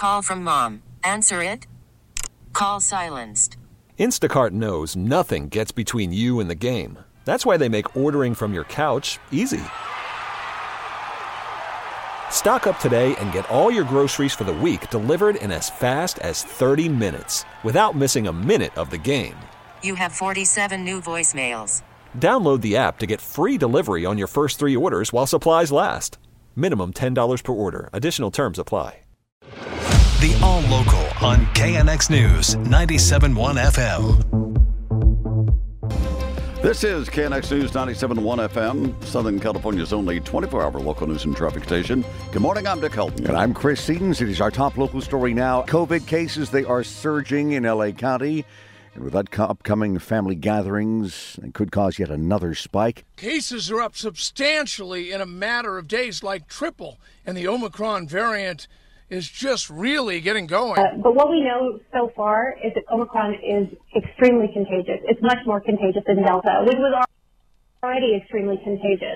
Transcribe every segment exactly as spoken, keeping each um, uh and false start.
call from mom. Answer it. Call silenced. Instacart knows nothing gets between you and the game. That's why they make ordering from your couch easy. Stock up today and get all your groceries for the week delivered in as fast as thirty minutes without missing a minute of the game. You have forty-seven new voicemails. Download the app to get free delivery on your first three orders while supplies last. Minimum ten dollars per order. Additional terms apply. The All Local on K N X News ninety-seven point one F M. This is K N X News ninety-seven point one F M, Southern California's only twenty-four hour local news and traffic station. Good morning, I'm Dick Helton. And I'm Chris Sedens. It is our top local story now. COVID cases, they are surging in L A County. And with that upcoming family gatherings, it could cause yet another spike. Cases are up substantially in a matter of days, like triple. And the Omicron variant is just really getting going. Uh, but what we know so far is that Omicron is extremely contagious. It's much more contagious than Delta, which was already extremely contagious.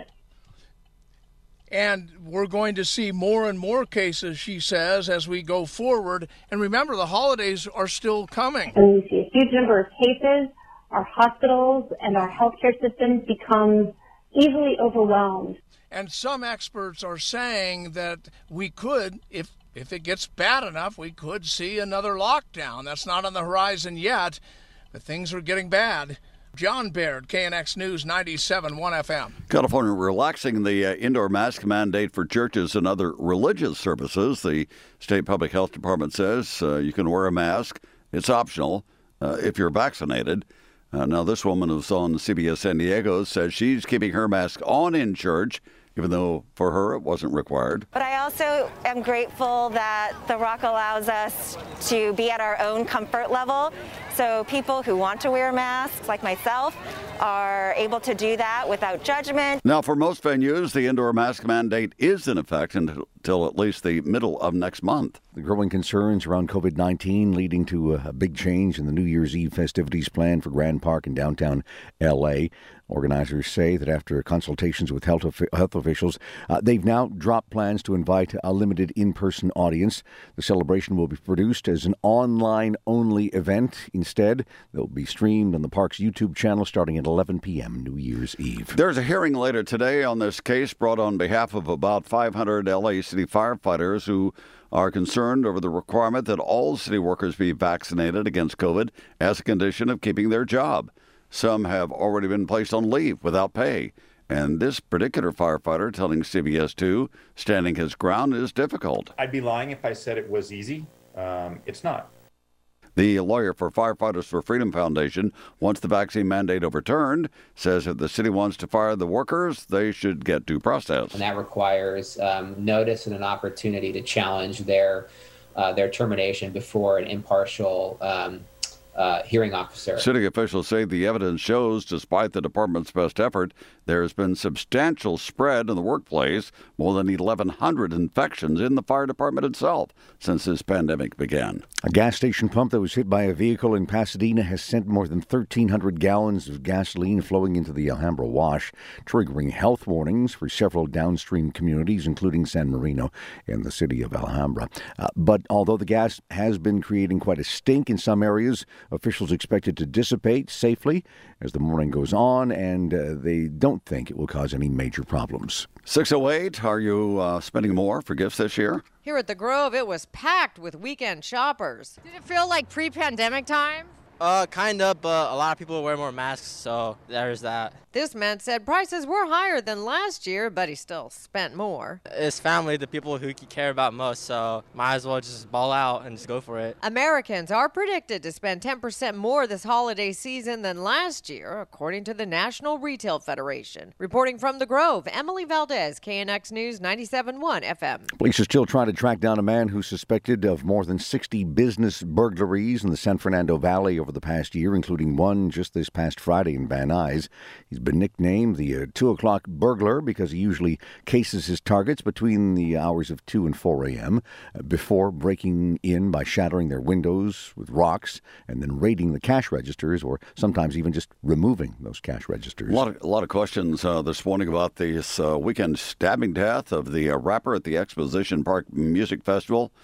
And we're going to see more and more cases, she says, as we go forward. And remember, the holidays are still coming. And we see a huge number of cases. Our hospitals and our healthcare systems become easily overwhelmed. And some experts are saying that we could, if If it gets bad enough, we could see another lockdown. That's not on the horizon yet, but things are getting bad. John Baird, K N X News ninety-seven point one F M. California relaxing the uh, indoor mask mandate for churches and other religious services. The state public health department says uh, you can wear a mask. It's optional uh, if you're vaccinated. Uh, now, this woman who's on C B S San Diego says she's keeping her mask on in church, even though for her it wasn't required. But I also am grateful that The Rock allows us to be at our own comfort level. So people who want to wear masks, like myself, are able to do that without judgment. Now, for most venues, the indoor mask mandate is in effect until at least the middle of next month. The growing concerns around COVID nineteen leading to a big change in the New Year's Eve festivities planned for Grand Park in downtown L A. Organizers say that after consultations with health, health officials, uh, they've now dropped plans to invite a limited in-person audience. The celebration will be produced as an online-only event. Instead, they'll be streamed on the park's YouTube channel starting at eleven p.m. New Year's Eve. There's a hearing later today on this case brought on behalf of about five hundred L A city firefighters who are concerned over the requirement that all city workers be vaccinated against COVID as a condition of keeping their job. Some have already been placed on leave without pay. And this particular firefighter telling C B S two standing his ground is difficult. I'd be lying if I said it was easy. Um, it's not. The lawyer for Firefighters for Freedom Foundation wants the vaccine mandate overturned, says if the city wants to fire the workers, they should get due process. And that requires um, notice and an opportunity to challenge their uh, their termination before an impartial um Uh, hearing officer. City officials say the evidence shows, despite the department's best effort, there has been substantial spread in the workplace, more than eleven hundred infections in the fire department itself since this pandemic began. A gas station pump that was hit by a vehicle in Pasadena has sent more than thirteen hundred gallons of gasoline flowing into the Alhambra Wash, triggering health warnings for several downstream communities, including San Marino and the city of Alhambra. Uh, but although the gas has been creating quite a stink in some areas, officials expect it to dissipate safely as the morning goes on, and uh, they don't think it will cause any major problems. six oh eight, are you uh, spending more for gifts this year? Here at the Grove, it was packed with weekend shoppers. Did it feel like pre-pandemic time? Uh, kind of, but a lot of people wear more masks, so there's that. This man said prices were higher than last year, but he still spent more. It's family, the people who you care about most, so might as well just ball out and just go for it. Americans are predicted to spend ten percent more this holiday season than last year, according to the National Retail Federation. Reporting from the Grove, Emily Valdez, K N X News ninety-seven point one F M. Police are still trying to track down a man who's suspected of more than sixty business burglaries in the San Fernando Valley over the past year, including one just this past Friday in Van Nuys. He's been nicknamed the uh, two o'clock burglar because he usually cases his targets between the hours of two and four a.m. Uh, before breaking in by shattering their windows with rocks and then raiding the cash registers, or sometimes even just removing those cash registers. A lot of, a lot of questions uh, this morning about this uh, weekend stabbing death of the uh, rapper at the Exposition Park Music Festival.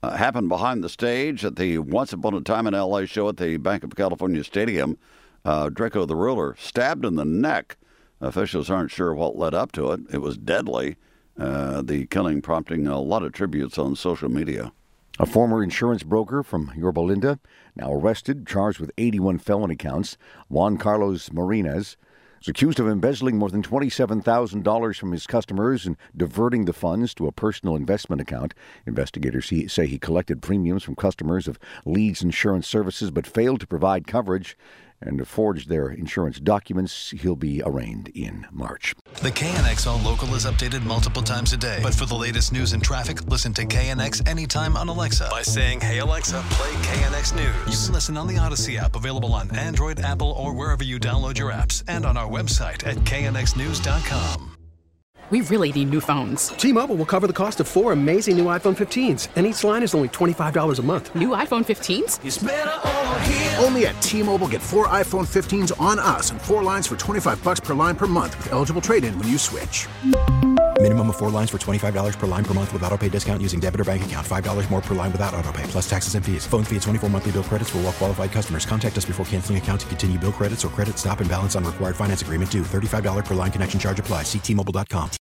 uh, happened behind the stage at the Once Upon a Time in L A show at the Bank of California Stadium. Uh, Draco the Ruler stabbed in the neck. Officials aren't sure what led up to it. It was deadly. Uh, the killing prompting a lot of tributes on social media. A former insurance broker from Yorba Linda, now arrested, charged with eighty-one felony counts. Juan Carlos Marinas is accused of embezzling more than twenty-seven thousand dollars from his customers and diverting the funds to a personal investment account. Investigators say he collected premiums from customers of Leeds Insurance Services but failed to provide coverage and forged their insurance documents. He'll be arraigned in March. The K N X All Local is updated multiple times a day. But for the latest news and traffic, listen to K N X anytime on Alexa by saying, "Hey Alexa, play K N X News." You can listen on the Odyssey app, available on Android, Apple, or wherever you download your apps, and on our website at K N X news dot com. We really need new phones. T-Mobile will cover the cost of four amazing new iPhone fifteens, and each line is only twenty-five dollars a month. New iPhone fifteens? It's better over here. Only at T-Mobile, get four iPhone fifteens on us and four lines for twenty-five dollars per line per month with eligible trade-in when you switch. Minimum of four lines for twenty-five dollars per line per month with autopay discount using debit or bank account. five dollars more per line without autopay, plus taxes and fees. Phone fee at twenty-four monthly bill credits for well-qualified customers. Contact us before canceling account to continue bill credits or credit stop and balance on required finance agreement due. thirty-five dollars per line connection charge applies. See T Mobile dot com.